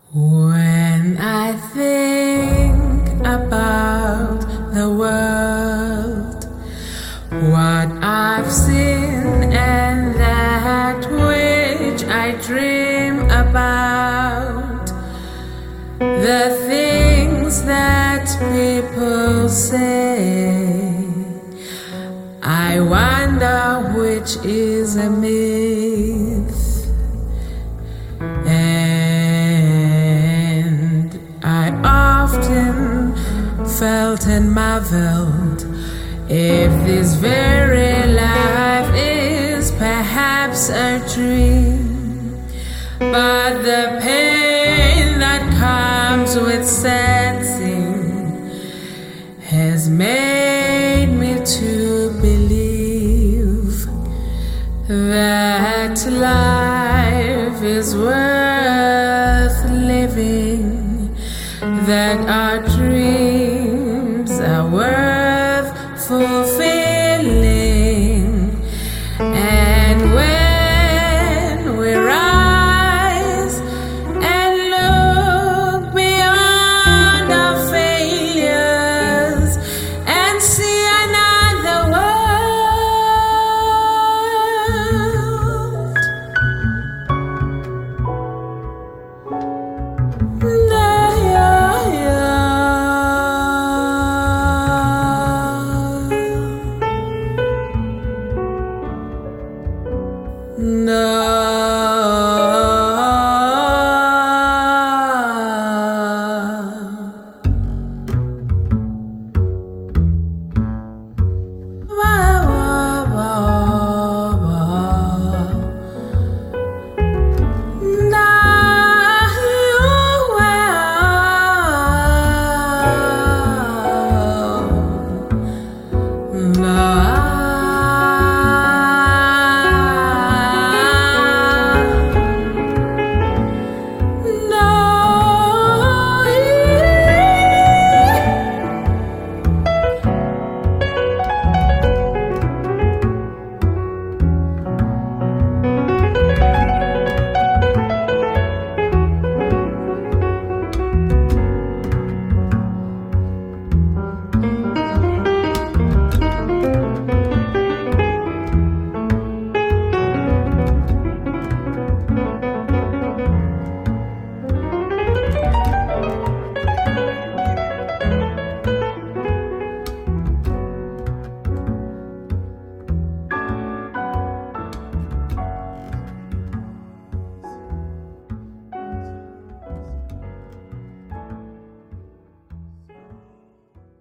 When I think about the world, what I've seen and that which I dream about, the things that people say, I wonder which is a myth. And I often felt and marveled if this very life is perhaps a dream. But the pain that comes with sensing has made me to believe that life is worth living, that